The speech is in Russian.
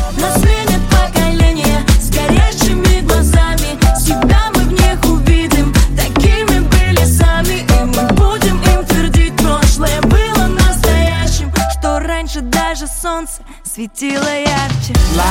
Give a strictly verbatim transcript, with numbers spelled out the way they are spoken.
Нас сменит поколение с горящими глазами. Себя мы в них увидим, такими были сами. И мы будем им твердить: прошлое было настоящим, что раньше даже солнце светило ярче.